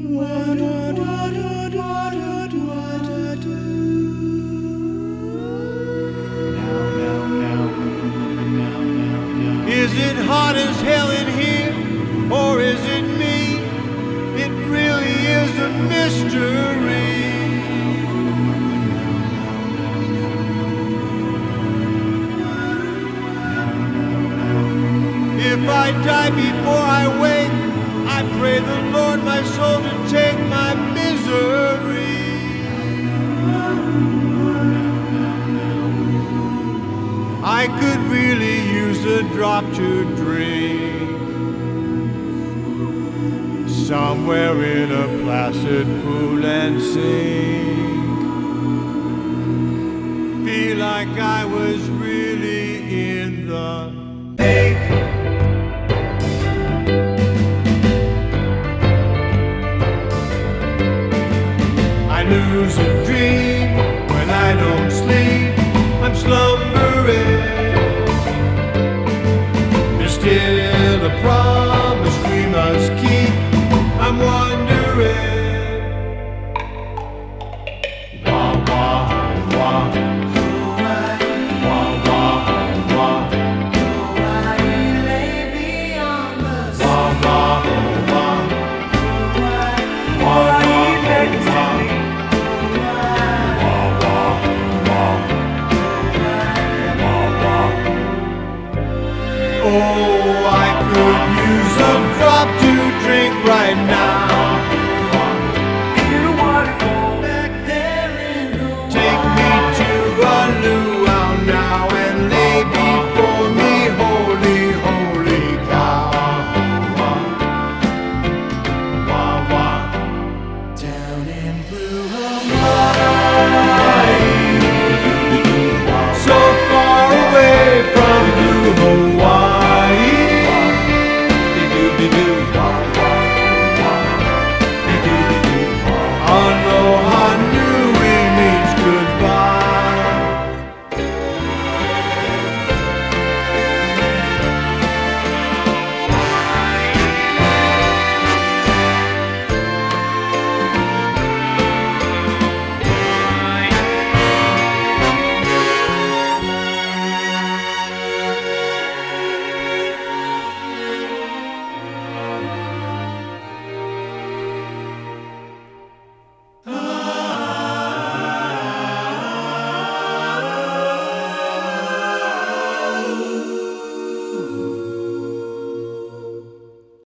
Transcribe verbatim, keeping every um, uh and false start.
Is it hot as hell in here, or is it me? It really is a mystery. If I die before I wake, I pray the Lord my soul to take my misery. I could really use a drop to drink somewhere in a placid pool and sink. Feel like I was really in the